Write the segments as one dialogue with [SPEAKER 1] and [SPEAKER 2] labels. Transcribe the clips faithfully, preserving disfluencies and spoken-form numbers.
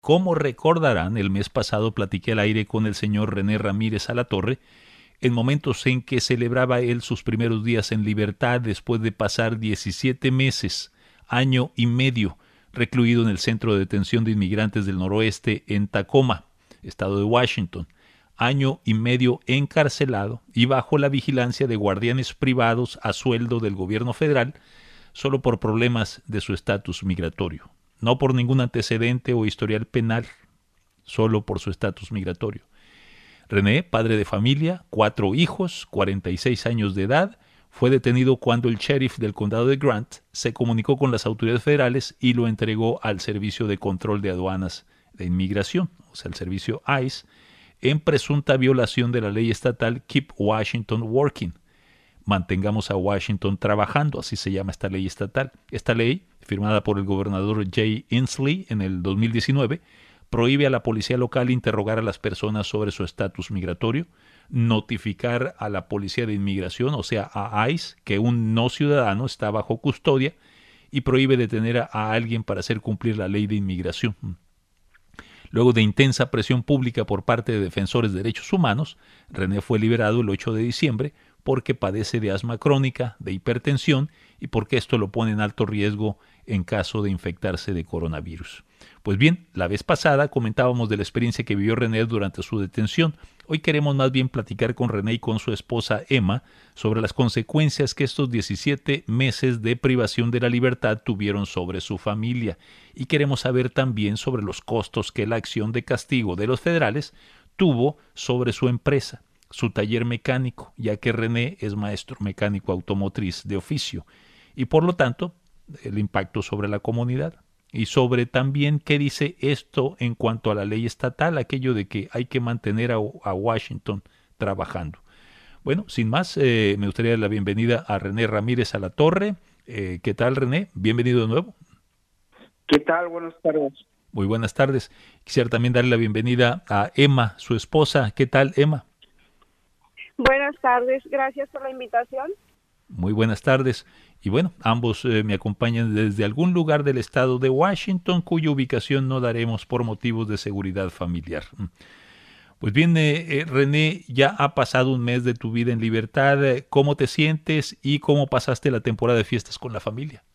[SPEAKER 1] Como recordarán, el mes pasado platiqué al aire con el señor René Ramírez Alatorre en momentos en que celebraba él sus primeros días en libertad después de pasar diecisiete meses, año y medio, recluido en el Centro de Detención de Inmigrantes del Noroeste en Tacoma, estado de Washington, año y medio encarcelado y bajo la vigilancia de guardianes privados a sueldo del gobierno federal, solo por problemas de su estatus migratorio, no por ningún antecedente o historial penal, solo por su estatus migratorio. René, padre de familia, cuatro hijos, cuarenta y seis años de edad, fue detenido cuando el sheriff del condado de Grant se comunicó con las autoridades federales y lo entregó al Servicio de Control de Aduanas de Inmigración, o sea, el servicio ICE, en presunta violación de la ley estatal Keep Washington Working. Mantengamos a Washington trabajando, así se llama esta ley estatal. Esta ley, firmada por el gobernador Jay Inslee en el dos mil diecinueve, prohíbe a la policía local interrogar a las personas sobre su estatus migratorio, notificar a la policía de inmigración, o sea, a ICE, que un no ciudadano está bajo custodia, y prohíbe detener a, a alguien para hacer cumplir la ley de inmigración. Luego de intensa presión pública por parte de defensores de derechos humanos, René fue liberado el ocho de diciembre porque padece de asma crónica, de hipertensión y porque esto lo pone en alto riesgo en caso de infectarse de coronavirus. Pues bien, la vez pasada comentábamos de la experiencia que vivió René durante su detención. Hoy queremos más bien platicar con René y con su esposa Emma sobre las consecuencias que estos diecisiete meses de privación de la libertad tuvieron sobre su familia. Y queremos saber también sobre los costos que la acción de castigo de los federales tuvo sobre su empresa, su taller mecánico, ya que René es maestro mecánico automotriz de oficio, y por lo tanto el impacto sobre la comunidad. Y sobre también qué dice esto en cuanto a la ley estatal, aquello de que hay que mantener a, a Washington trabajando. Bueno, sin más, eh, me gustaría dar la bienvenida a René Ramírez Alatorre. Eh, ¿Qué tal, René? Bienvenido de nuevo.
[SPEAKER 2] ¿Qué tal? Buenas tardes.
[SPEAKER 1] Muy buenas tardes. Quisiera también darle la bienvenida a Emma, su esposa. ¿Qué tal, Emma?
[SPEAKER 3] Buenas tardes, gracias por la invitación.
[SPEAKER 1] Muy buenas tardes. Y bueno, ambos eh, me acompañan desde algún lugar del estado de Washington, cuya ubicación no daremos por motivos de seguridad familiar. Pues bien, eh, eh, René, ya ha pasado un mes de tu vida en libertad. ¿Cómo te sientes y cómo pasaste la temporada de fiestas con la familia?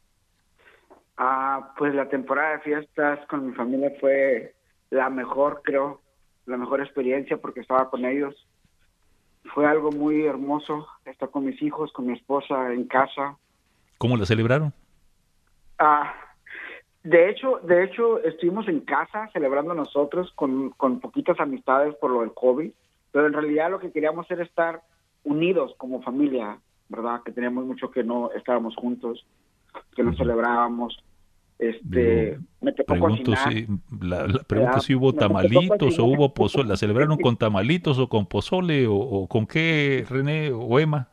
[SPEAKER 2] Ah, pues la temporada de fiestas con mi familia fue la mejor, creo, la mejor experiencia porque estaba con ellos. Fue algo muy hermoso estar con mis hijos, con mi esposa en casa.
[SPEAKER 1] ¿Cómo la celebraron?
[SPEAKER 2] Ah, de hecho, de hecho estuvimos en casa celebrando nosotros con, con poquitas amistades por lo del COVID, pero en realidad lo que queríamos era estar unidos como familia, ¿verdad? Que teníamos mucho que no estábamos juntos, que no
[SPEAKER 1] Uh-huh.
[SPEAKER 2] celebrábamos.
[SPEAKER 1] Digo,
[SPEAKER 2] Este, me tocó
[SPEAKER 1] pregunto
[SPEAKER 2] cocinar,
[SPEAKER 1] si la, la pregunta
[SPEAKER 2] ¿verdad?
[SPEAKER 1] si hubo
[SPEAKER 2] Me tocó
[SPEAKER 1] tamalitos o
[SPEAKER 2] cocinar.
[SPEAKER 1] hubo pozole. ¿La celebraron con tamalitos o con pozole o, o con qué, René o Emma?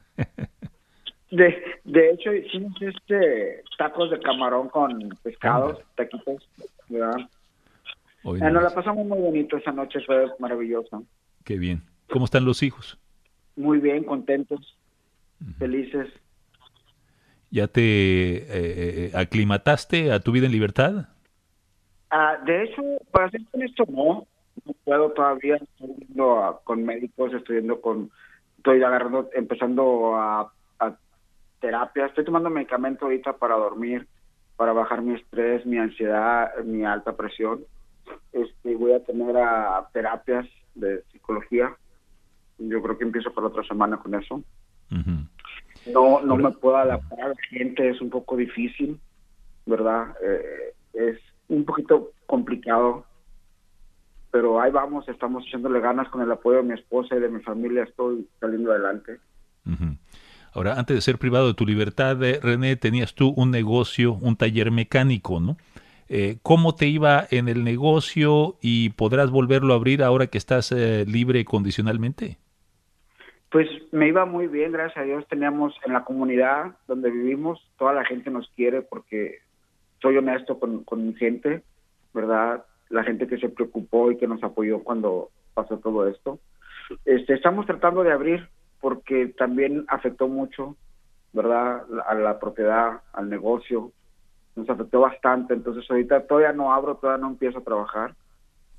[SPEAKER 2] De, de hecho, hicimos este tacos de camarón con pescados,
[SPEAKER 1] Ándale,
[SPEAKER 2] taquitos, ¿verdad?
[SPEAKER 1] hoy
[SPEAKER 2] Eh, nos la
[SPEAKER 1] nomás.
[SPEAKER 2] pasamos muy bonito esa noche, fue maravillosa.
[SPEAKER 1] Qué bien. ¿Cómo están los hijos?
[SPEAKER 2] Muy bien, contentos,
[SPEAKER 1] Uh-huh.
[SPEAKER 2] felices.
[SPEAKER 1] ¿Ya te eh, eh, aclimataste a tu vida en libertad?
[SPEAKER 2] Ah, de hecho, para ser honesto, no, no puedo todavía, estoy yendo a- con médicos, estoy yendo con, estoy agarrando, empezando a, a terapia, estoy tomando medicamento ahorita para dormir, para bajar mi estrés, mi ansiedad, mi alta presión. Este, voy a tener a terapias de psicología. Yo creo que empiezo para la otra semana con eso.
[SPEAKER 1] Uh-huh.
[SPEAKER 2] No, no
[SPEAKER 1] Ahora,
[SPEAKER 2] me puedo adaptar a la gente, es un poco difícil, ¿verdad? Eh, es un poquito complicado, pero ahí vamos, estamos echándole ganas con el apoyo de mi esposa y de mi familia, estoy saliendo adelante.
[SPEAKER 1] uh-huh. Ahora, antes de ser privado de tu libertad, eh, René, tenías tú un negocio, un taller mecánico, ¿no? Eh, ¿Cómo te iba en el negocio y podrás volverlo a abrir ahora que estás eh, libre condicionalmente?
[SPEAKER 2] Pues me iba muy bien, gracias a Dios. Teníamos en la comunidad donde vivimos, toda la gente nos quiere porque soy honesto con, con mi gente, ¿verdad? La gente que se preocupó y que nos apoyó cuando pasó todo esto. Este, estamos tratando de abrir porque también afectó mucho, ¿verdad? A la propiedad, al negocio, nos afectó bastante. Entonces ahorita todavía no abro, todavía no empiezo a trabajar,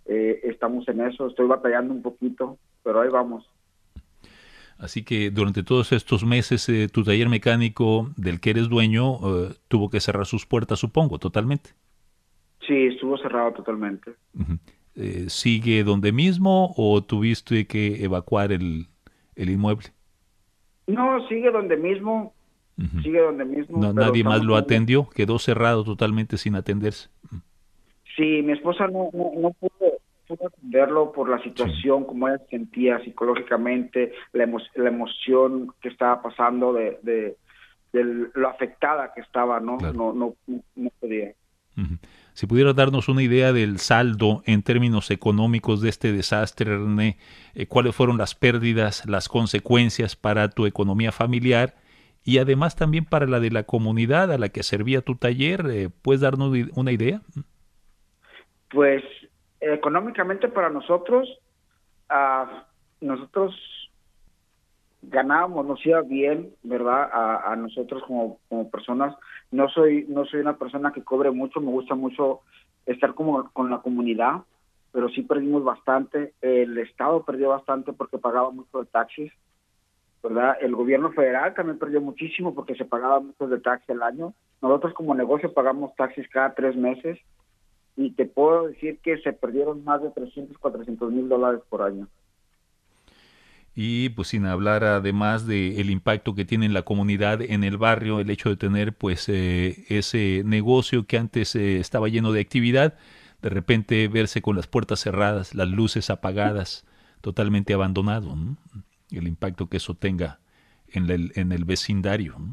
[SPEAKER 2] Eh, estamos en eso, estoy batallando un poquito, pero ahí vamos.
[SPEAKER 1] Así que durante todos estos meses eh, tu taller mecánico del que eres dueño eh, tuvo que cerrar sus puertas, supongo, totalmente.
[SPEAKER 2] Sí, estuvo cerrado totalmente.
[SPEAKER 1] Uh-huh. Eh, ¿Sigue donde mismo o tuviste que evacuar el, el inmueble?
[SPEAKER 2] No, sigue donde mismo,
[SPEAKER 1] Uh-huh.
[SPEAKER 2] sigue donde mismo,
[SPEAKER 1] No,
[SPEAKER 2] pero
[SPEAKER 1] nadie más
[SPEAKER 2] estamos...
[SPEAKER 1] lo atendió, quedó cerrado totalmente sin atenderse.
[SPEAKER 2] Sí, mi esposa no, no, no pudo, pudo atenderlo por la
[SPEAKER 1] Sí,
[SPEAKER 2] situación, como ella se sentía psicológicamente, la, emo la emoción que estaba pasando, de, de, de lo afectada que estaba, ¿no?
[SPEAKER 1] claro.
[SPEAKER 2] No, no, no, no podía.
[SPEAKER 1] Uh-huh. Si pudieras darnos una idea del saldo en términos económicos de este desastre, René, eh, ¿cuáles fueron las pérdidas, las consecuencias para tu economía familiar y además también para la de la comunidad a la que servía tu taller? Eh, ¿Puedes darnos una idea?
[SPEAKER 2] Pues económicamente para nosotros, uh, nosotros ganábamos, nos iba bien, ¿verdad? A, a nosotros como, como personas. No soy no soy una persona que cobre mucho, me gusta mucho estar como con la comunidad, pero sí perdimos bastante. El Estado perdió bastante porque pagaba mucho de taxis, ¿verdad? El gobierno federal también perdió muchísimo porque se pagaba mucho de taxi al año. Nosotros como negocio pagamos taxis cada tres meses y te puedo decir que se perdieron más de trescientos, cuatrocientos mil dólares por año.
[SPEAKER 1] Y pues sin hablar además del impacto que tiene en la comunidad, en el barrio, el hecho de tener pues eh, ese negocio que antes eh, estaba lleno de actividad, de repente verse con las puertas cerradas, las luces apagadas, totalmente abandonado, ¿no? El impacto que eso tenga en el, en el vecindario, ¿no?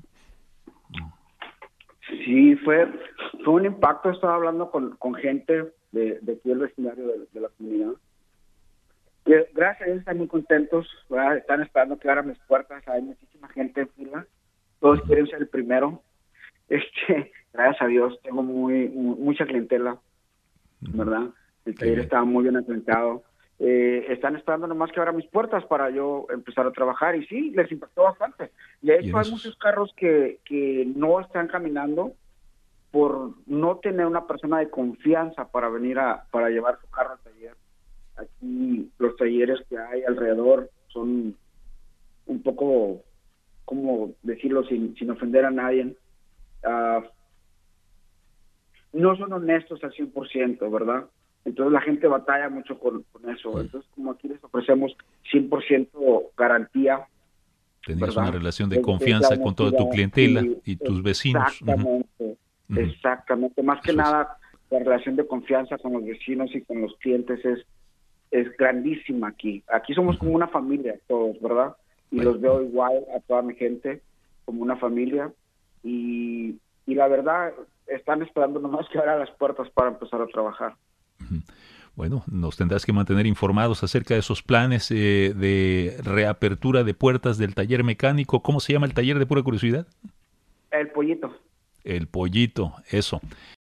[SPEAKER 2] Sí, fue, fue un impacto. Estaba hablando con, con gente de, de aquí del vecindario de, de la comunidad. Que, gracias a Dios, están muy contentos, ¿verdad? Están esperando que abran mis puertas. Hay muchísima gente en fila. Todos
[SPEAKER 1] Uh-huh.
[SPEAKER 2] quieren ser el primero. Este, gracias a Dios, tengo muy, muy mucha clientela, ¿verdad? El taller estaba muy bien atentado. Eh, están esperando nomás que abra mis puertas para yo empezar a trabajar, y sí, les impactó bastante. De hecho, hay muchos carros que, que no están caminando por no tener una persona de confianza para venir a para llevar su carro al taller. Aquí los talleres que hay alrededor son un poco, ¿cómo decirlo sin, sin ofender a nadie? Uh, no son honestos al cien por ciento, ¿verdad? Entonces la gente batalla mucho con, con eso. Entonces, como aquí les ofrecemos cien por ciento garantía,
[SPEAKER 1] tenías
[SPEAKER 2] ¿verdad?
[SPEAKER 1] una relación de
[SPEAKER 2] Es,
[SPEAKER 1] confianza
[SPEAKER 2] es
[SPEAKER 1] con toda tu clientela y, y tus vecinos.
[SPEAKER 2] Exactamente, uh-huh. exactamente. Más que
[SPEAKER 1] Eso
[SPEAKER 2] nada, es. La relación de confianza con los vecinos y con los clientes es, es grandísima aquí. Aquí somos uh-huh. como una familia todos, ¿verdad? Y bueno. los veo igual a toda mi gente, como una familia. Y, y la verdad, están esperando nomás que abra las puertas para empezar a trabajar.
[SPEAKER 1] Bueno, nos tendrás que mantener informados acerca de esos planes eh, de reapertura de puertas del taller mecánico. ¿Cómo se llama el taller, de pura curiosidad?
[SPEAKER 2] El Pollito.
[SPEAKER 1] El Pollito, eso.